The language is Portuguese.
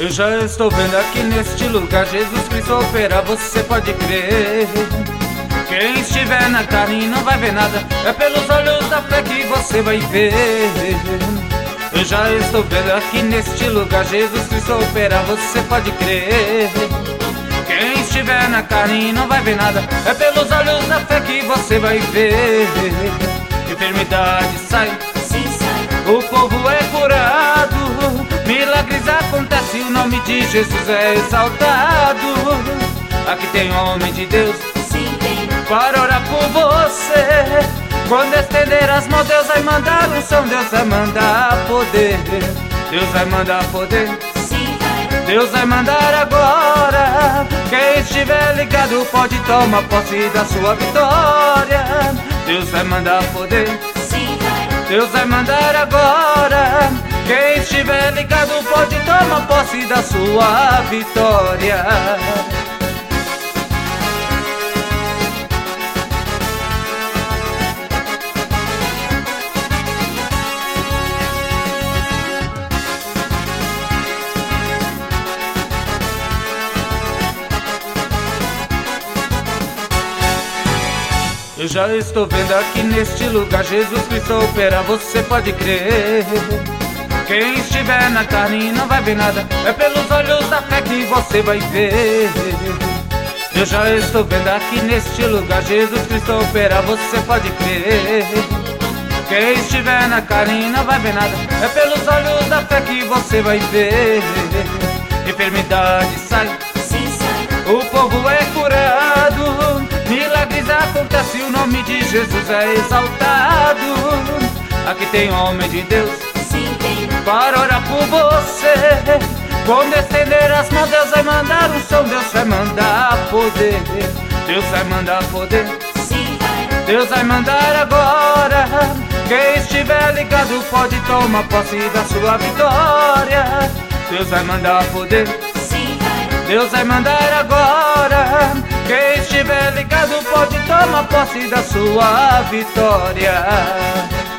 Eu já estou vendo aqui neste lugar Jesus Cristo opera, você pode crer. Quem estiver na carne não vai ver nada, é pelos olhos da fé que você vai ver. Eu já estou vendo aqui neste lugar Jesus Cristo opera, você pode crer. Quem estiver na carne não vai ver nada, é pelos olhos da fé que você vai ver. Enfermidade sai, Sim, sai. o povo é curado, milagres acontecem, o nome de Jesus é exaltado. Aqui tem um homem de Deus, Sim, tem. para orar por você. Quando estender as mãos, Deus vai mandar unção, Deus vai mandar poder. Deus vai mandar poder, Sim, vai. Deus vai mandar agora. Quem estiver ligado pode tomar posse da sua vitória. Deus vai mandar poder, Sim, vai. Deus vai mandar agora. Quem estiver ligado pode tomar posse da sua vitória. Eu já estou vendo aqui neste lugar Jesus Cristo opera, você pode crer. Quem estiver na carne não vai ver nada, é pelos olhos da fé que você vai ver. Eu já estou vendo aqui neste lugar Jesus Cristo opera, você pode crer. Quem estiver na carne não vai ver nada, é pelos olhos da fé que você vai ver. Enfermidade sai, Sim, sai. o povo é curado, milagres acontecem, o nome de Jesus é exaltado. Aqui tem um homem de Deus, Sim, tem. para orar por você. Quando estender as mãos, Deus vai mandar unção, Deus vai mandar poder. Deus vai mandar poder, Sim, vai. Deus vai mandar agora. Quem estiver ligado pode tomar posse da sua vitória. Deus vai mandar poder, Sim, vai. Deus vai mandar agora. Quem estiver ligado pode tomar posse da sua vitória.